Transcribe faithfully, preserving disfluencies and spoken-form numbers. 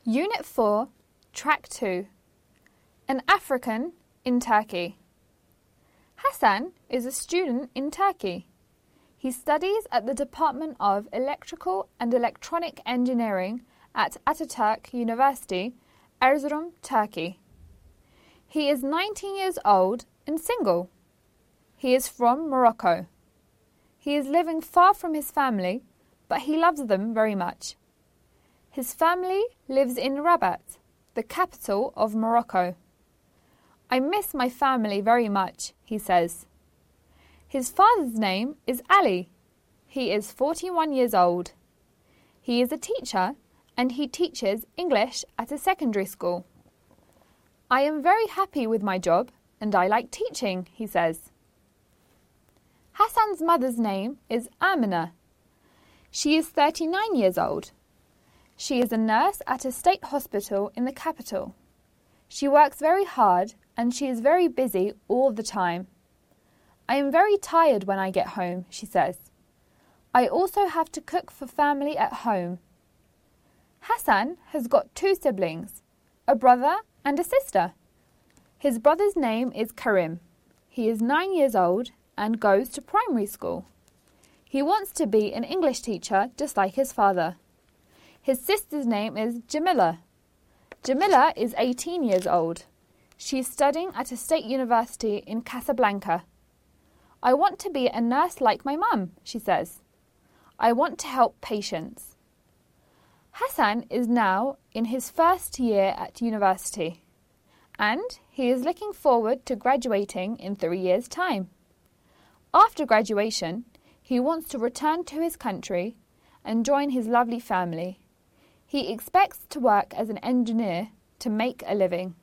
Unit four, Track two. An African in Turkey. Hassan is a student in Turkey. He studies at the Department of Electrical and Electronic Engineering at Ataturk University, Erzurum, Turkey. He is nineteen years old and single. He is from Morocco. He is living far from his family, but he loves them very much. His family lives in Rabat, the capital of Morocco. I miss my family very much, he says. His father's name is Ali. He is forty-one years old. He is a teacher and he teaches English at a secondary school. I am very happy with my job and I like teaching, he says. Hassan's mother's name is Amina. She is thirty-nine years old. She is a nurse at a state hospital in the capital. She works very hard and she is very busy all the time. I am very tired when I get home, she says. I also have to cook for family at home. Hassan has got two siblings, a brother and a sister. His brother's name is Karim. He is nine years old and goes to primary school. He wants to be an English teacher just like his father. His sister's name is Jamila. Jamila is eighteen years old. She is studying at a state university in Casablanca. I want to be a nurse like my mum, she says. I want to help patients. Hassan is now in his first year at university, and he is looking forward to graduating in three years' time. After graduation, he wants to return to his country and join his lovely family. He expects to work as an engineer to make a living.